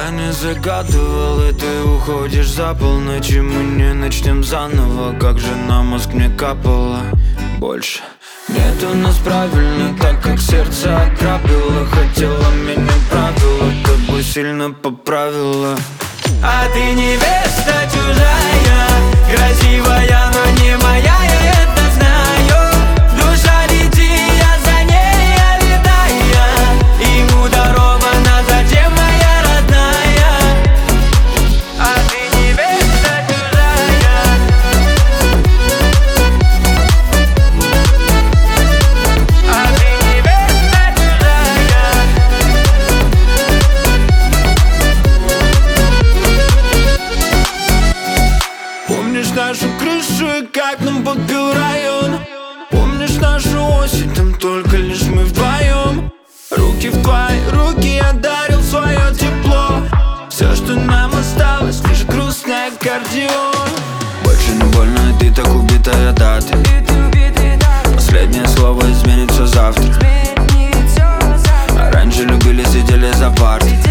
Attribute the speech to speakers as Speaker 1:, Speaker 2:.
Speaker 1: Я не загадывал, и ты уходишь за полночь, и мы не начнем заново. Как же на мозг мне капало больше. Нет у нас правильно, так как сердце ограбило. Хотела меня правила, ты бы сильно поправила. А ты невеста чужая, красивая, но не моя, я это знаю. Душа летит, я за ней, я летаю. Ему дарована, зачем моя родная? А ты невеста чужая. А ты невеста чужая. Помнишь нашу крышу и как нам подбил район? Помнишь нашу осень, там только лишь мы вдвоем. Руки в твои руки, я дарил свое тепло. Все, что нам осталось, лишь грустный аккордеон. Больше не больно, и ты так убитая дата. Последнее слово изменится завтра. А раньше любили, сидели за партой.